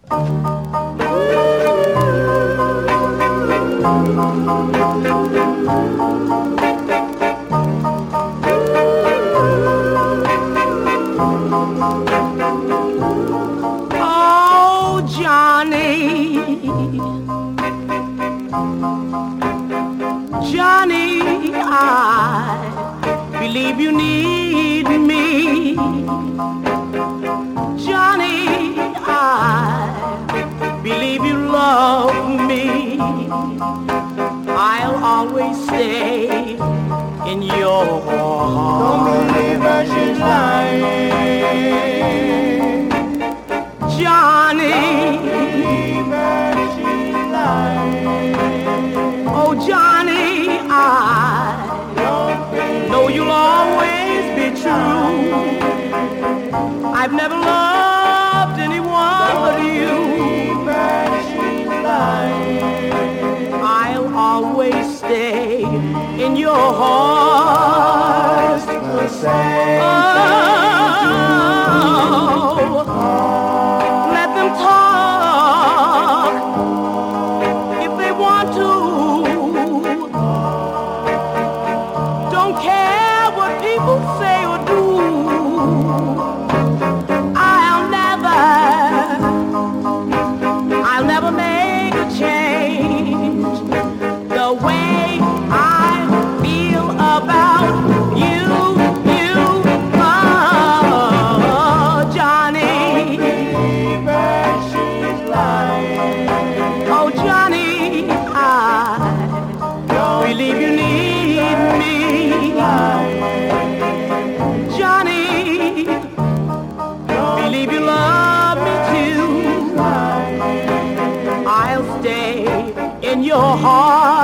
Oh, Johnny, Johnny, I believe you need me. Johnny, I believe you love me. I'll always stay in your heart. Don't believe that she's lying. Johnny, Believe that she's lying. oh Johnny, I know you'll always be true. I've never loved anyone but you. Believe that she's lying. I'll always stay in your heart. The same Oh, let them talk if they want to. Don't care what people say or do. I'll never make a change. The way I feel about you, oh, Johnny. Believe that she's lying. Oh, Johnny, I believe you need me. Johnny, believe you love me too. I'll stay in your heart.